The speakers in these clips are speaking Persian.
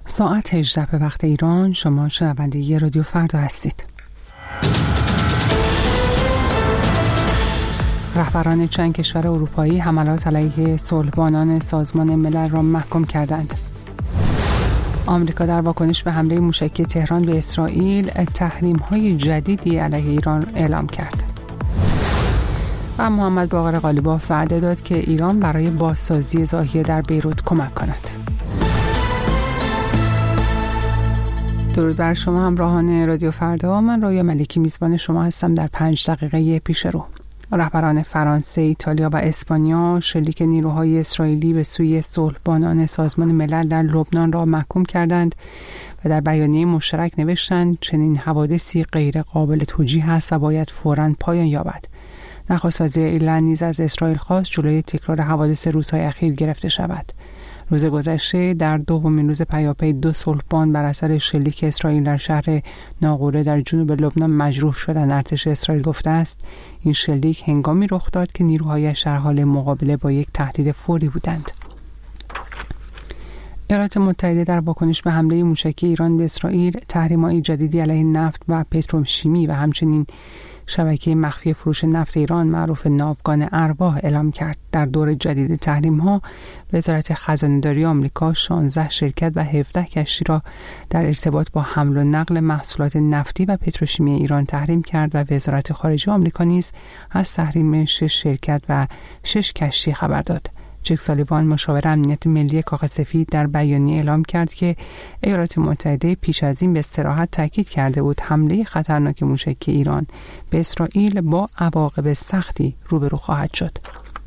ساعت 18 به وقت ایران. شما شنونده رادیو فردا هستید. رهبران چند کشور اروپایی حملات علیه صلحبانان سازمان ملل را محکوم کردند. آمریکا در واکنش به حمله موشکی تهران به اسرائیل تحریم‌های جدیدی علیه ایران اعلام کرد. و محمد باقر قالیباف وعده داد که ایران برای بازسازی ضاحیه در بیروت کمک کند. درود بر شما همراهان رادیو فردا. من رویا ملکی میزبان شما هستم در 5 دقیقه پیش رو. رهبران فرانسه، ایتالیا و اسپانیا شلیک نیروهای اسرائیلی به سوی صلحبانان سازمان ملل در لبنان را محکوم کردند و در بیانیه مشترک نوشتند چنین حوادثی غیر قابل توجیه است و باید فوراً پایان یابد. نخست وزیر ایرلند نیز از اسرائیل خواست جلوی تکرار حوادث روزهای اخیر گرفته شود. روز گذشته در دومین روز پیاپی 2 صلحبان بر اثر شلیک اسرائیل در شهر ناقوره در جنوب لبنان مجروح شدند. ارتش اسرائیل گفته است این شلیک هنگامی رخ داد که نیروهایش در حال مقابله با یک تهدید فوری بودند. ایالات متحده در واکنش به حمله موشکی ایران به اسرائیل تحریم‌های جدیدی علیه نفت و پتروشیمی و همچنین شبکه مخفی فروش نفت ایران معروف ناوگان ارواح اعلام کرد. در دور جدید تحریم‌ها وزارت خزانه‌داری آمریکا 16 شرکت و 17 کشتی را در ارتباط با حمل و نقل محصولات نفتی و پتروشیمی ایران تحریم کرد و وزارت خارجه آمریکا نیز از تحریم 6 شرکت و 6 کشتی خبر داد. جک سالیوان مشاور امنیت ملی کاخ سفید در بیانیه اعلام کرد که ایالات متحده پیش از این به صراحت تاکید کرده بود حمله خطرناک موشکی ایران به اسرائیل با عواقب سختی روبرو خواهد شد.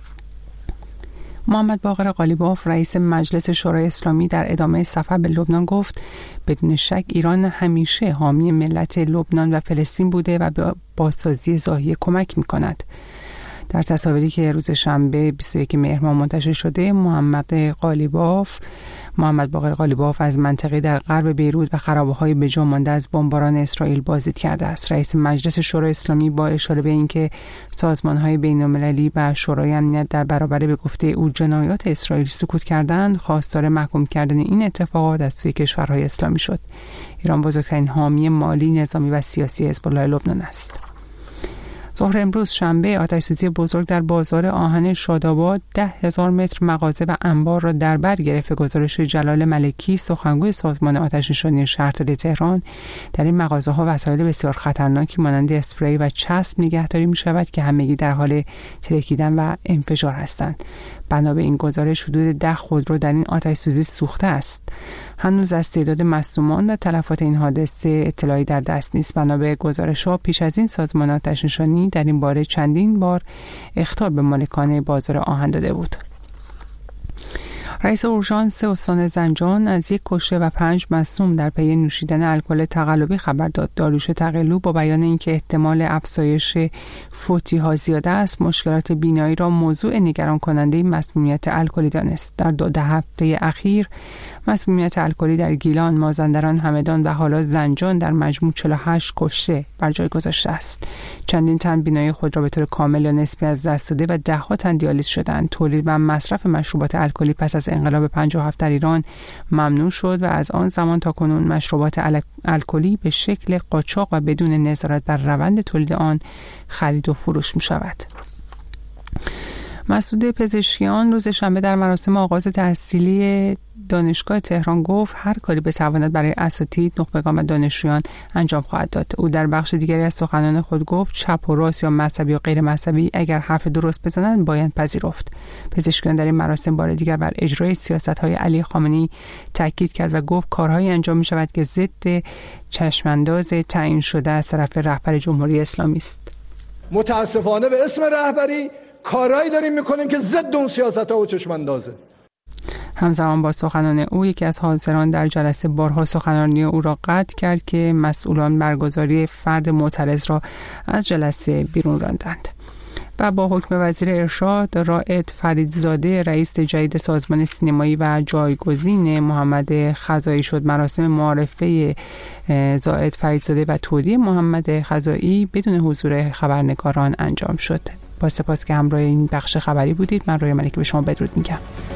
محمد باقر قالیباف رئیس مجلس شورای اسلامی در ادامه سفر به لبنان گفت بدون شک ایران همیشه حامی ملت لبنان و فلسطین بوده و به بازسازی ضاحیه کمک می‌کند. در تصاویری که روز شنبه 21 مهر ماه منتشر شده محمد باقر قالیباف از منطقه در غرب بیروت و خرابه‌های بجا مانده از بمباران اسرائیل بازدید کرده است. رئیس مجلس شورای اسلامی با اشاره به اینکه سازمان‌های بین‌المللی و شورای امنیت در برابر به گفته او جنایات اسرائیل سکوت کردند، خواستار محکوم کردن این اتفاقات از سوی کشورهای اسلامی شد. ایران بزرگترین حامی مالی، نظامی و سیاسی حزب‌الله لبنان است. ظهر امروز شنبه آتش‌سوزی بزرگ در بازار آهن شاداباد 10,000 متر مغازه و انبار را در بر گرفت. گزارش جلال ملکی سخنگوی سازمان آتش‌نشانی شهرداری تهران در این مغازه‌ها وسایل بسیار خطرناکی مانند اسپری و چسب نگهداری می‌شود که همگی در حال ترکیدن و انفجار هستند. بنا به این گزارش حدود 10 خودرو در این آتش‌سوزی سوخته است. هنوز از تعداد مصدومان و تلفات این حادثه اطلاعی در دست نیست. بنا به گزارش‌ها پیش از این سازمان آتش‌نشانی در این باره چندین بار اخطار به مالکان بازار آهن داده بود. رئیس اورژانس استان زنجان از 1 کشته و 5 مصدوم در پی نوشیدن الکل تقلبی خبر داد. داریوش تقلو با بیان اینکه احتمال افزایش فوتی‌ها زیاده است، مشکلات بینایی را موضوع نگران کننده مسمومیت الکلی دانست. در 2 هفته اخیر مسمومیت الکلی در گیلان، مازندران، همدان و حالا زنجان در مجموع 48 کشته بر جای گذاشته است. چندین تن بینایی خود را به طور کامل یا نسبی از دست داده و 10 تن دیالیز شدند. تولید و مصرف مشروبات الکلی پس از انقلاب 57 در ایران ممنوع شد و از آن زمان تا کنون مشروبات الکلی به شکل قاچاق و بدون نظارت بر روند تولید آن خرید و فروش می شود. مسعود پزشکیان روز شنبه در مراسم آغاز تحصیلی دانشگاه تهران گفت هر کاری بتواند برای اساتید، نخبگان و دانشجویان انجام خواهد داد. او در بخش دیگری از سخنان خود گفت چپ و راست یا مذهبی یا غیر مذهبی اگر حرف درست بزنند باید پذیرفت. پزشکیان در این مراسم بار دیگر بر اجرای سیاست‌های علی خامنه‌ای تاکید کرد و گفت کارهایی انجام می‌شود که ضد چشمانداز تعیین شده از طرف رهبر جمهوری اسلامی است. متاسفانه به اسم رهبری کارهایی داریم می‌کنیم که ضد اون سیاست‌ها و چشماندازه. همزمان با سخنان او یکی از حاضران در جلسه بارها سخنرانی او را قطع کرد که مسئولان برگزاری فرد معترض را از جلسه بیرون راندند. و با حکم وزیر ارشاد رائد فریدزاده رئیس جدید سازمان سینمایی و جایگزین محمد خزائی شد. مراسم معارفه زائد فریدزاده و تودیع محمد خزائی بدون حضور خبرنگاران انجام شد. با سپاس که همراه این بخش خبری بودید. من رویا ملکی به شما بدرود میگم.